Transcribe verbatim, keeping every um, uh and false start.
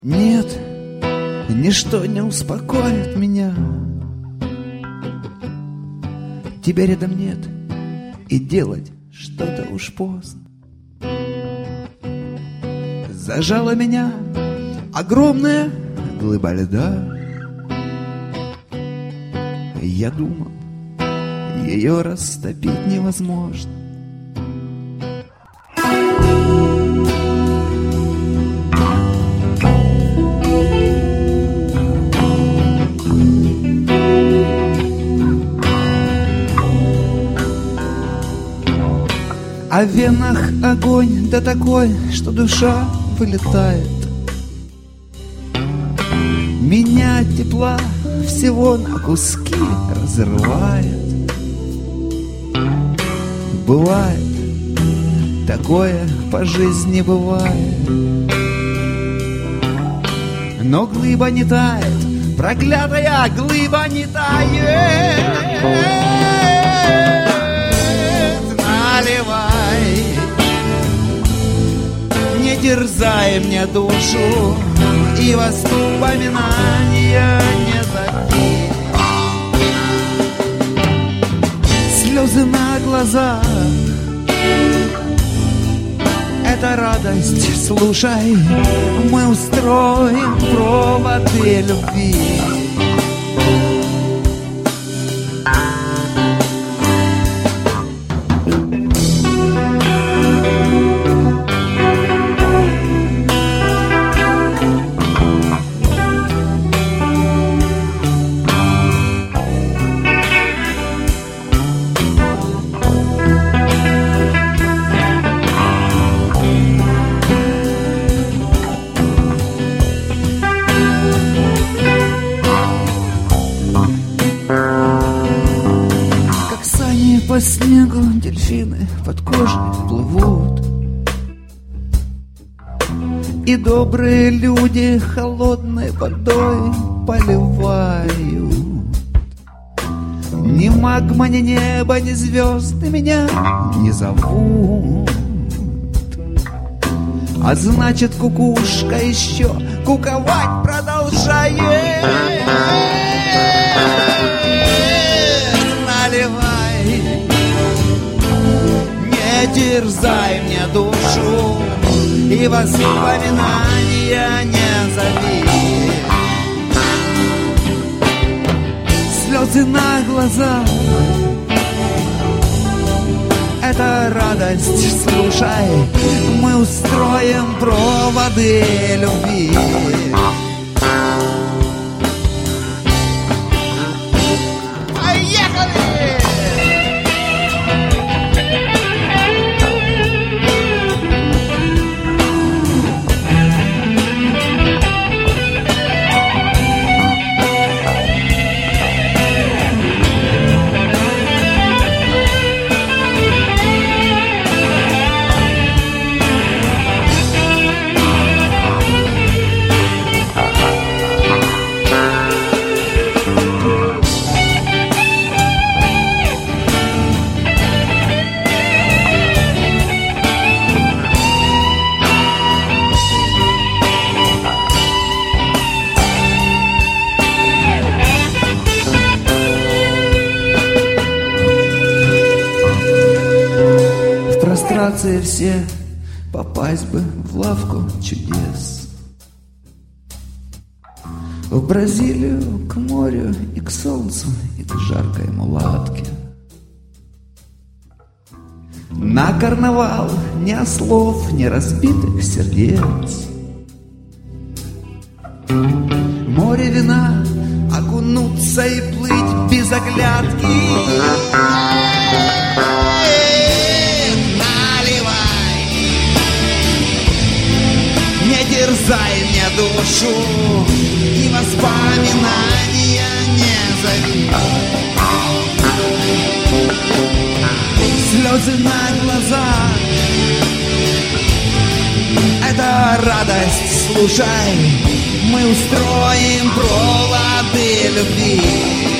Нет, ничто не успокоит меня. Тебя рядом нет, и делать что-то уж поздно. Зажала меня огромная глыба льда. Я думал, ее растопить невозможно. А в венах огонь, да такой, что душа вылетает. Меня тепла всего на куски разрывает. Бывает, такое по жизни бывает. Но глыба не тает, проклятая глыба не тает. Наливай, не терзай мне душу, и воспоминания не забей. Слезы на глазах — это радость, слушай, мы устроим проводы любви. По снегу дельфины под кожей плывут, и добрые люди холодной водой поливают. Ни магма, ни небо, ни звезды меня не зовут. А значит, кукушка еще куковать продолжает. Наливай, не терзай мне душу, и воспоминания не зови. Слезы на глазах — это радость, слушай, мы устроим проводы любви. Все попасть бы в лавку чудес, в Бразилию, к морю и к солнцу, и к жаркой мулатке. На карнавал ни ослов, ни разбитых сердец. Море вина, окунуться и плыть без оглядки. Терзай мне душу, и воспоминания не зови. Слезы на глазах — это радость, слушай, мы устроим проводы любви.